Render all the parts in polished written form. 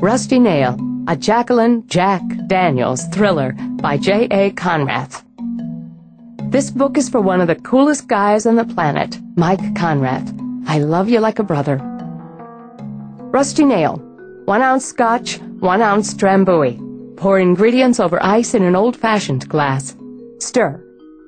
Rusty Nail, a Jacqueline Jack Daniels thriller by J.A. Conrath. This book is for one of the coolest guys on the planet, Mike Conrath. I love you like a brother. Rusty Nail, 1 ounce scotch, 1 ounce Drambuie. Pour ingredients over ice in an old-fashioned glass. Stir.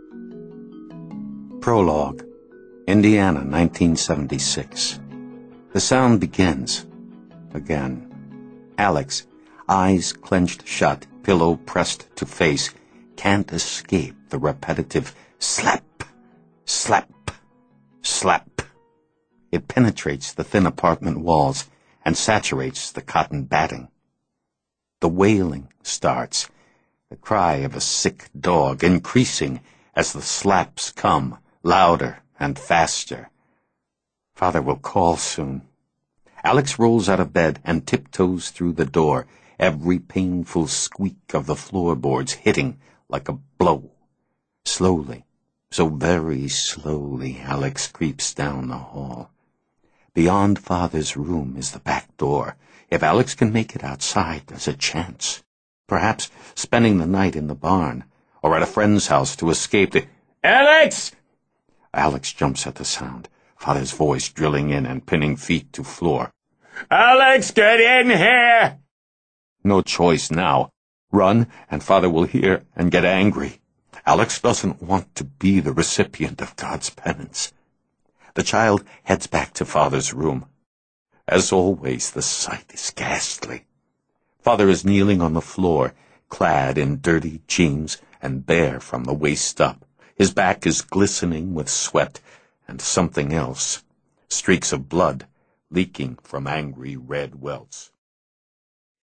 Prologue, Indiana, 1976. The sound begins. Again. Alex, eyes clenched shut, pillow pressed to face, can't escape the repetitive slap, slap, slap. It penetrates the thin apartment walls and saturates the cotton batting. The wailing starts, the cry of a sick dog increasing as the slaps come, louder and faster. Father will call soon. Alex rolls out of bed and tiptoes through the door, every painful squeak of the floorboards hitting like a blow. Slowly, so very slowly, Alex creeps down the hall. Beyond Father's room is the back door. If Alex can make it outside, there's a chance. Perhaps spending the night in the barn, or at a friend's house to escape the... Alex! Alex jumps at the sound, Father's voice drilling in and pinning feet to floor. Alex, get in here! No choice now. Run, and Father will hear and get angry. Alex doesn't want to be the recipient of God's penance. The child heads back to Father's room. As always, the sight is ghastly. Father is kneeling on the floor, clad in dirty jeans and bare from the waist up. His back is glistening with sweat and something else, streaks of blood leaking from angry red welts.